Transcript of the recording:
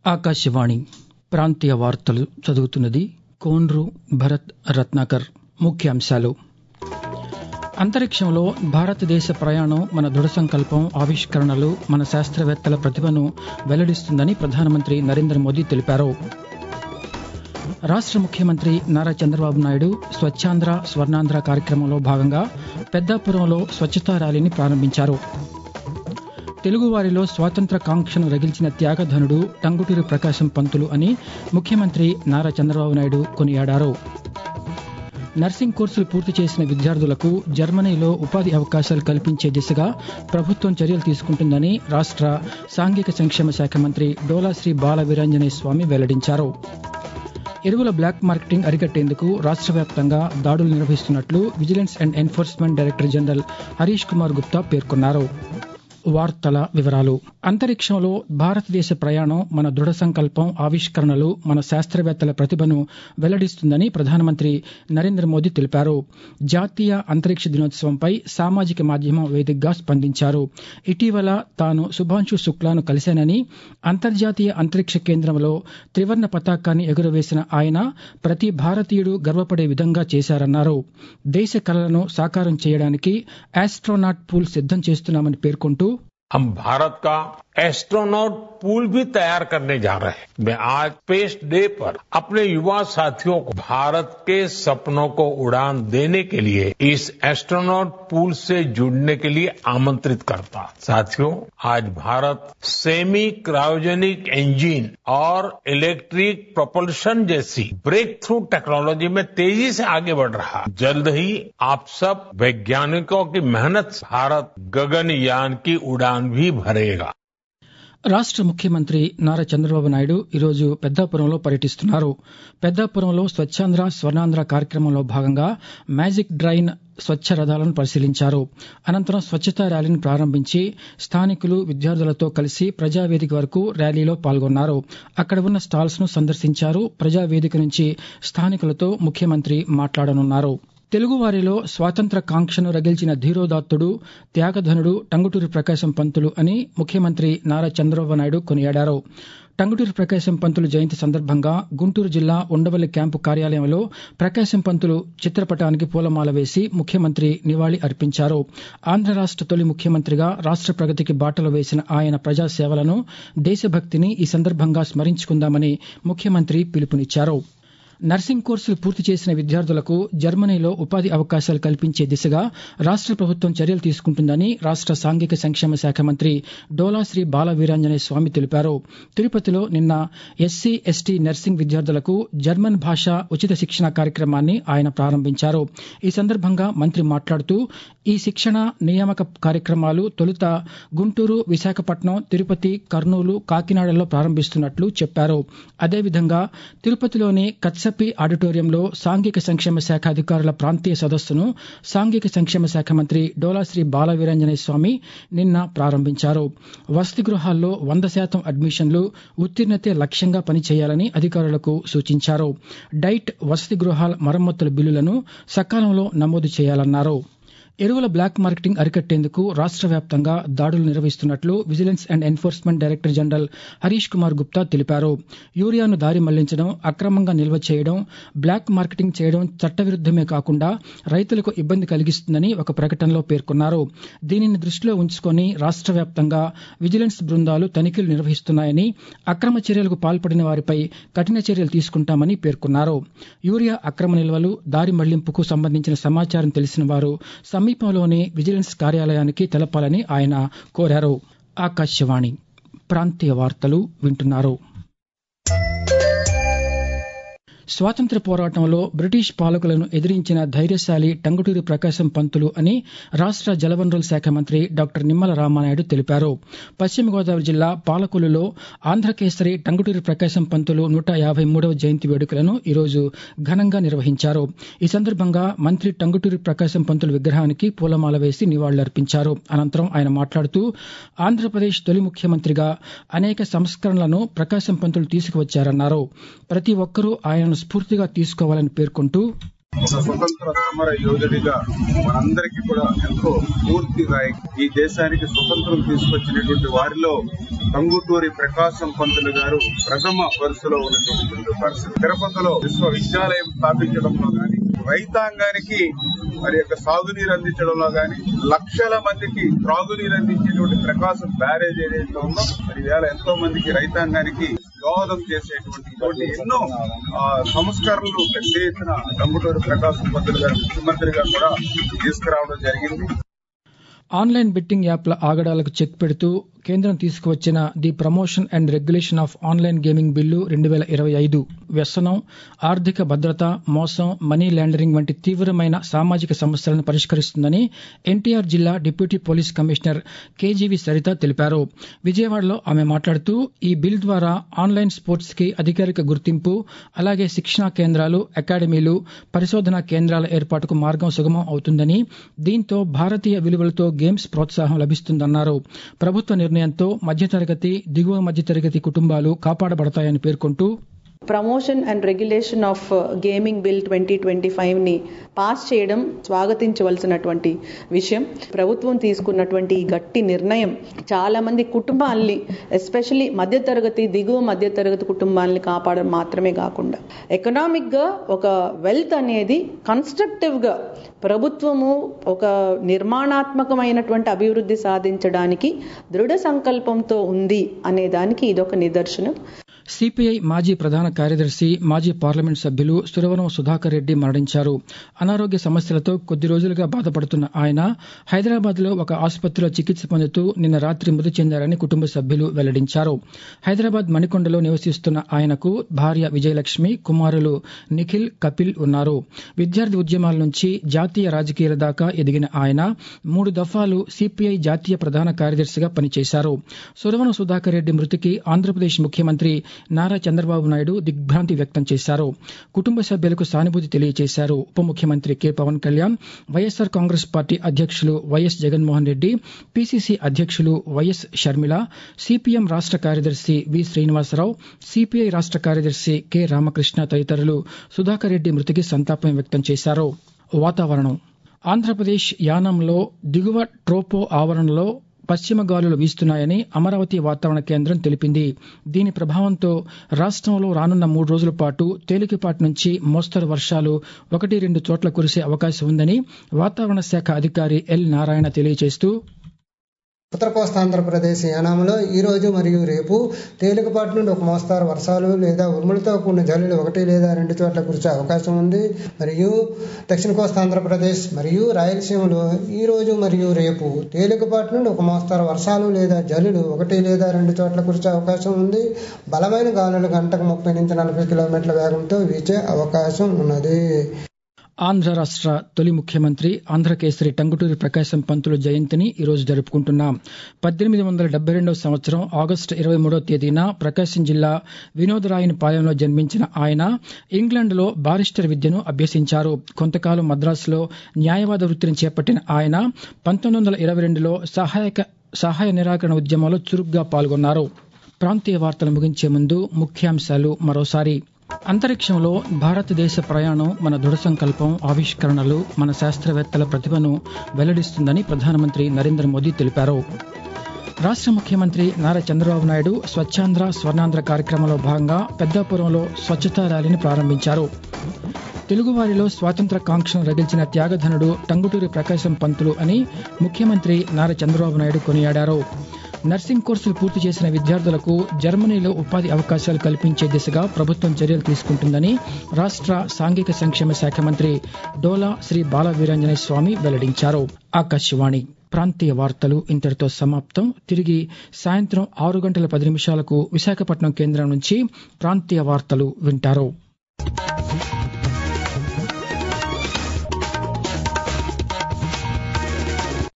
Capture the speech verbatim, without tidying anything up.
ఆకాశవాణి ప్రాంతీయ వార్తలు చదువుతున్నది కోన్రు భరత్ రత్నాకర్. ముఖ్యాంశాలు: అంతరిక్షంలో భారతదేశ ప్రయాణం మన దృఢ సంకల్పం, ఆవిష్కరణలు, మన శాస్త్రవేత్తల ప్రతిభను వెల్లడిస్తుందని ప్రధానమంత్రి నరేంద్ర మోదీ తెలిపారు. రాష్ట ముఖ్యమంత్రి నారా చంద్రబాబు నాయుడు స్వచ్ఛాంధ్ర స్వర్ణాంధ్ర కార్యక్రమంలో భాగంగా పెద్దాపురంలో స్వచ్ఛతా ర్యాలీని ప్రారంభించారు. తెలుగువారిలో స్వాతంత్ర కాంక్షను రగిల్చిన త్యాగధనుడు టంగుటూరి ప్రకాశం పంతులు అని ముఖ్యమంత్రి నారా చంద్రబాబు నాయుడు కొనియాడారు. నర్సింగ్ కోర్సులు పూర్తి చేసిన విద్యార్థులకు జర్మనీలో ఉపాధి అవకాశాలు కల్పించే దిశగా ప్రభుత్వం చర్యలు తీసుకుంటుందని రాష్ట సాంఘిక సంక్షేమ శాఖ మంత్రి డోలాశ్రీ బాల వీరాంజనేయ స్వామి వెల్లడించారు. ఎరువుల బ్లాక్ మార్కెటింగ్ అరికట్టేందుకు రాష్ట వ్యాప్తంగా దాడులు నిర్వహిస్తున్నట్లు vigilance and enforcement director general Harish Kumar Gupta పేర్కొన్నారు. వార్తల వివరాలు: అంతరిక్షంలో భారతదేశ ప్రయాణం మన దృఢ సంకల్పం, ఆవిష్కరణలు, మన శాస్త్రవేత్తల ప్రతిభను వెల్లడిస్తుందని ప్రధానమంత్రి నరేంద్ర మోదీ తెలిపారు. జాతీయ అంతరిక్ష దినోత్సవంపై సామాజిక మాధ్యమం వేదికగా స్పందించారు. ఇటీవల తాను శుభాంశు శుక్లాను కలిశానని, అంతర్జాతీయ అంతరిక్ష కేంద్రంలో త్రివర్ణ పతాకాన్ని ఎగురవేసిన ఆయన ప్రతి భారతీయుడు గర్వపడే విధంగా చేశారన్నారు. దేశ కలలను సాకారం చేయడానికి ఆస్ట్రోనాట్ పూల్ సిద్దం చేస్తున్నామని పేర్కొంటూ, हम भारत का एस्ट्रोनॉट पूल भी तैयार करने जा रहे हैं. मैं आज स्पेस डे पर अपने युवा साथियों को भारत के सपनों को उड़ान देने के लिए इस एस्ट्रोनॉट पूल से जुड़ने के लिए आमंत्रित करता हूं. साथियों, आज भारत सेमी क्रायोजेनिक इंजन और इलेक्ट्रिक प्रोपल्शन जैसी ब्रेक थ्रू टेक्नोलॉजी में तेजी से आगे बढ़ रहा है. जल्द ही आप सब वैज्ञानिकों की मेहनत से भारत गगनयान की उड़ान भी भरेगा. రాష్ట ముఖ్యమంత్రి నారా చంద్రబాబు నాయుడు ఈరోజు పెద్దాపురంలో పర్యటిస్తున్నారు. పెద్దాపురంలో స్వచ్ఛాంధ్ర స్వర్ణాంధ్ర కార్యక్రమంలో భాగంగా మ్యాజిక్ డ్రైన్ స్వచ్ఛ రథాలను పరిశీలించారు. అనంతరం స్వచ్ఛతా ర్యాలీని ప్రారంభించి స్థానికులు, విద్యార్థులతో కలిసి ప్రజావేదిక వరకు ర్యాలీలో పాల్గొన్నారు. అక్కడ ఉన్న స్టాల్స్ ను సందర్శించారు. ప్రజావేదిక నుంచి స్థానికులతో ముఖ్యమంత్రి మాట్లాడనున్నారు. తెలుగువారిలో స్వాతంత్ర కాంక్షను రగిల్చిన ధీరోదాత్తుడు, త్యాగధనుడు టంగుటూరి ప్రకాశం పంతులు అని ముఖ్యమంత్రి నారా చంద్రబాబు నాయుడు కొనియాడారు. టంగుటూరి ప్రకాశం పంతులు జయంతి సందర్భంగా గుంటూరు జిల్లా ఉండవల్లి క్యాంపు కార్యాలయంలో ప్రకాశం పంతులు చిత్రపటానికి పూలమాల వేసి ముఖ్యమంత్రి నివాళి అర్పించారు. ఆంధ్ర రాష్ట తొలి ముఖ్యమంత్రిగా రాష్ట ప్రగతికి బాటలు వేసిన ఆయన ప్రజాసేవలను, దేశభక్తిని ఈ సందర్భంగా స్మరించుకుందామని ముఖ్యమంత్రి పిలుపునిచ్చారు. నర్సింగ్ కోర్సులు పూర్తి చేసిన విద్యార్థులకు జర్మనీలో ఉపాధి అవకాశాలు కల్పించే దిశగా రాష్ట ప్రభుత్వం చర్యలు తీసుకుంటుందని రాష్ట సాంఘిక సంక్షేమ శాఖ మంత్రి డోలాశ్రీ బాల వీరాంజనేయ స్వామి తెలిపారు. తిరుపతిలో నిన్న ఎస్సీ, ఎస్టీ నర్సింగ్ విద్యార్థులకు జర్మన్ భాష ఉచిత శిక్షణ కార్యక్రమాన్ని ఆయన ప్రారంభించారు. ఈ సందర్భంగా మంత్రి మాట్లాడుతూ, ఈ శిక్షణ నియామక కార్యక్రమాలు తొలుత గుంటూరు, విశాఖపట్నం, తిరుపతి, కర్నూలు, కాకినాడలో ప్రారంభిస్తున్నట్లు చెప్పారు. అదేవిధంగా తిరుపతిలోని కత్సపి ఆడిటోరియంలో సాంఘిక సంక్షేమ శాఖ అధికారుల ప్రాంతీయ సదస్సును సాంఘిక సంక్షేమ శాఖ మంత్రి డోలాశ్రీ బాల వీరాంజనేయ స్వామి నిన్న ప్రారంభించారు. వసతి గృహాల్లో వంద శాతం అడ్మిషన్లు, ఉత్తీర్ణతే లక్ష్యంగా పనిచేయాలని అధికారులకు సూచించారు. డైట్, వసతి గృహాల మరమ్మతుల బిల్లులను సకాలంలో నమోదు చేయాలన్నారు. ఎరువుల బ్లాక్ మార్కెటింగ్ అరికట్టేందుకు రాష్ట వ్యాప్తంగా దాడులు నిర్వహిస్తున్నట్లు vigilance and enforcement director general Harish Kumar Gupta తెలిపారు. యూరియాను దారి మళ్లించడం, అక్రమంగా నిల్వ చేయడం, బ్లాక్ మార్కెటింగ్ చేయడం చట్టవిరుద్దమే కాకుండా రైతులకు ఇబ్బంది కలిగిస్తుందని ఒక ప్రకటనలో పేర్కొన్నారు. దీనిని దృష్టిలో ఉంచుకొని రాష్ట వ్యాప్తంగా విజిలెన్స్ బృందాలు తనిఖీలు నిర్వహిస్తున్నాయని, అక్రమ చర్యలకు పాల్పడిన వారిపై కఠిన చర్యలు తీసుకుంటామని పేర్కొన్నారు. యూరియా అక్రమ నిల్వలు, దారి మళ్లింపుకు సంబంధించిన సమాచారం తెలిసిన వారు సమీపంలోని విజిలెన్స్ కార్యాలయానికి తెలపాలని ఆయన కోరారు. ఆకాశవాణి ప్రాంతీయ వార్తలు వింటున్నారు. స్వాతంత్ర్య పోరాటంలో బ్రిటిష్ పాలకులను ఎదిరించిన ధైర్యశాలి టంగుటూరి ప్రకాశం పంతులు అని రాష్ట జలవనరుల శాఖ మంత్రి డాక్టర్ నిమ్మల రామానాయుడు తెలిపారు. పశ్చిమ గోదావరి జిల్లా పాలకొల్లులో ఆంధ్రకేసరి టంగుటూరి ప్రకాశం పంతులు నూట యాభై మూడవ జయంతి వేడుకలను ఈరోజు ఘనంగా నిర్వహించారు. ఈ సందర్భంగా మంత్రి టంగుటూరి ప్రకాశం పంతులు విగ్రహానికి పూలమాల వేసి నివాళులర్పించారు. అనంతరం ఆయన మాట్లాడుతూ, ఆంధ్రప్రదేశ్ తొలి ముఖ్యమంత్రిగా అనేక సంస్కరణలను ప్రకాశం పంతులు తీసుకువచ్చారన్నారు. ప్రతి ఒక్కరూ ఆయన స్ఫూర్తిగా తీసుకోవాలని పేర్కొంటూ, ఒక స్వతంత్ర సమర యోధుడిగా మనందరికీ కూడా ఎంతో పూర్తిగా ఈ దేశానికి స్వతంత్రం తీసుకొచ్చినటువంటి వారిలో టంగుటూరి ప్రకాశం పంతులు గారు ప్రథమ వరుసలో ఉన్నటువంటి పరిస్థితి. తిరుపతిలో విశ్వవిద్యాలయం స్థాపించడంలో గాని, రైతాంగానికి మరి యొక్క సాగునీరు అందించడంలో గాని, లక్షల మందికి త్రాగునీరు అందించేటువంటి ప్రకాశం బ్యారేజ్ ఏదైతే ఉందో మరి వేళ ఎంతో మందికి రైతాంగానికి దోహదం చేసేటువంటి ఎన్నో సంస్కరణలు పెద్ద ఎత్తున టంగుటూరి ప్రకాశం పంతులు గారు ముఖ్యమంత్రిగా కూడా తీసుకురావడం జరిగింది. ఆన్లైన్ బెట్టింగ్ యాప్ల ఆగడాలకు చెక్ పెడుతూ కేంద్రం తీసుకువచ్చిన the promotion and regulation of online gaming bill రెండు వేల ఇరవై ఐదు వ్యసనం, ఆర్థిక భద్రత, మోసం, మనీ లాండరింగ్ వంటి తీవ్రమైన సామాజిక సమస్యలను పరిష్కరిస్తుందని ఎన్టీఆర్ జిల్లా deputy police commissioner KGV Saritha తెలిపారు. విజయవాడలో ఆమె మాట్లాడుతూ ఈ బిల్ ద్వారా ఆన్లైన్ స్పోర్ట్స్ కి అధికారిక గుర్తింపు, అలాగే శిక్షణా కేంద్రాలు, అకాడమీలు, పరిశోధనా కేంద్రాల ఏర్పాటుకు మార్గం సుగమం అవుతుందని, దీంతో భారతీయ విలువలతో గేమ్స్ ప్రోత్సాహం లభిస్తుందన్నారు. ప్రభుత్వ నిర్ణయంతో మధ్యతరగతి, దిగువ మధ్యతరగతి కుటుంబాలు కాపాడబడతాయని పేర్కొంటూ promotion and regulation of gaming bill twenty twenty five ని పాస్ చేయడం స్వాగతించవలసినటువంటి విషయం. ప్రభుత్వం తీసుకున్నటువంటి ఈ గట్టి నిర్ణయం చాలా మంది కుటుంబాల్ని, ఎస్పెషల్లీ మధ్యతరగతి, దిగువ మధ్యతరగతి కుటుంబాలని కాపాడడం మాత్రమే కాకుండా ఎకనామిక్ గా ఒక వెల్త్ అనేది కన్స్ట్రక్టివ్ గా ప్రభుత్వము ఒక నిర్మాణాత్మకమైనటువంటి అభివృద్ధి సాధించడానికి దృఢ సంకల్పంతో ఉంది అనే దానికి ఇదొక నిదర్శనం. సిపిఐ మాజీ ప్రధాన కార్యదర్శి, మాజీ పార్లమెంట్ సభ్యులు సురవరం సుధాకర్ రెడ్డి మరణించారు. అనారోగ్య సమస్యలతో కొద్ది రోజులుగా బాధపడుతున్న ఆయన హైదరాబాద్ లో ఒక ఆసుపత్రిలో చికిత్స పొందుతూ నిన్న రాత్రి మృతి చెందారని కుటుంబ సభ్యులు వెల్లడించారు. హైదరాబాద్ మణికొండలో నివసిస్తున్న ఆయనకు భార్య విజయలక్ష్మి, కుమారులు నిఖిల్, కపిల్ ఉన్నారు. విద్యార్థి ఉద్యమాల నుంచి జాతీయ రాజకీయాల దాకా ఎదిగిన ఆయన మూడు దఫాలు సిపిఐ జాతీయ ప్రధాన కార్యదర్శిగా పనిచేశారు. సురవరం సుధాకర్ రెడ్డి మృతికి ఆంధ్రప్రదేశ్ ముఖ్యమంత్రి నారా చంద్రబాబు నాయుడు దిగ్భ్రాంతి వ్యక్తం చేశారు. కుటుంబ సభ్యులకు సానుభూతి తెలియజేశారు. ఉప ముఖ్యమంత్రి కె పవన్ కళ్యాణ్, వైఎస్సార్ కాంగ్రెస్ పార్టీ అధ్యక్షులు వైఎస్ జగన్మోహన్ రెడ్డి, పీసీసీ అధ్యక్షులు వైఎస్ షర్మిల, సిపిఎం రాష్ట కార్యదర్శి వి శ్రీనివాసరావు, సిపిఐ రాష్ట కార్యదర్శి కె రామకృష్ణ తదితరులు సుధాకర్ రెడ్డి మృతికి సంతాపం వ్యక్తం చేశారు. వాతావరణం. ఆంధ్రప్రదేశ్ యానంలో దిగువ ట్రోపో ఆవరణలో పశ్చిమ గాలులు వీస్తున్నాయని అమరావతి వాతావరణ కేంద్రం తెలిపింది. దీని ప్రభావంతో రాష్ట్రంలో రానున్న మూడు రోజుల పాటు తేలికపాటి నుంచి మోస్తరు వర్షాలు ఒకటి రెండు చోట్ల కురిసే అవకాశం ఉందని వాతావరణ శాఖ అధికారి ఎల్ నారాయణ తెలియజేస్తూ, ఉత్తర కోస్తాంధ్రప్రదేశ్ యానాంలో ఈ రోజు మరియు రేపు తేలికపాటి నుండి ఒక మోస్తారు వర్షాలు లేదా ఉరుములతో కూడిన జల్లులు ఒకటి లేదా రెండు చోట్ల కురిసే అవకాశం ఉంది. మరియు దక్షిణ కోస్తాంధ్రప్రదేశ్ మరియు రాయలసీమలో ఈ రోజు మరియు రేపు తేలికపాటి నుండి ఒక మోస్తారు వర్షాలు లేదా జల్లులు ఒకటి లేదా రెండు చోట్ల కురిసే అవకాశం ఉంది. బలమైన గాలులు గంటకు ముప్పై నుంచి నలభై కిలోమీటర్ల వేగంతో వీచే అవకాశం ఉన్నది. ఆంధ్ర రాష్ట్ర తొలి ముఖ్యమంత్రి ఆంధ్రకేసరి టంగుటూరి ప్రకాశం పంతులు జయంతిని ఈరోజు జరుపుకుంటున్నాం. పద్దెనిమిది వందల డెబ్బై రెండవ సంవత్సరం ఆగస్టు ఇరవై మూడవ తేదీన ప్రకాశం జిల్లా వినోదరాయనపాలెంలో జన్మించిన ఆయన ఇంగ్లాండ్లో బారిస్టర్ విద్యను అభ్యసించారు. కొంతకాలం మద్రాసులో న్యాయవాద వృత్తిని చేపట్టిన ఆయన పంతొమ్మిది వందల ఇరవై రెండులో సహాయక సహాయ నిరాకరణ ఉద్యమంలో చురుగ్గా పాల్గొన్నారు. ప్రాంతీయ వార్తలు ముగించే ముందు ముఖ్యాంశాలు మరోసారి. అంతరిక్షంలో భారతదేశ ప్రయాణం మన దృఢ సంకల్పం, ఆవిష్కరణలు, మన శాస్త్రవేత్తల ప్రతిభను వెల్లడిస్తుందని ప్రధానమంత్రి నరేంద్ర మోదీ తెలిపారు. రాష్ట్ర ముఖ్యమంత్రి నారా చంద్రబాబు నాయుడు స్వచ్ఛాంధ్ర స్వర్ణాంధ్ర కార్యక్రమంలో భాగంగా పెద్దాపురంలో స్వచ్ఛతా ర్యాలీని ప్రారంభించారు. తెలుగువారిలో స్వాతంత్ర కాంక్షను రగిల్చిన త్యాగధనుడు టంగుటూరి ప్రకాశం పంతులు అని ముఖ్యమంత్రి నారా చంద్రబాబు నాయుడు కొనియాడారు. నర్సింగ్ కోర్సులు పూర్తి చేసిన విద్యార్థులకు జర్మనీలో ఉపాధి అవకాశాలు కల్పించే దిశగా ప్రభుత్వం చర్యలు తీసుకుంటుందని రాష్ట్ర సాంఘిక సంక్షేమ శాఖ మంత్రి డోలా శ్రీ బాల వీరాంజనేయ స్వామి వెల్లడించారు. ఆకాశవాణి ప్రాంతీయ వార్తలు ఇంతటితో సమాప్తం. తిరిగి సాయంత్రం ఆరు గంటల పది నిమిషాలకు విశాఖపట్నం కేంద్రం నుంచి ప్రాంతీయ వార్తలు వింటారు.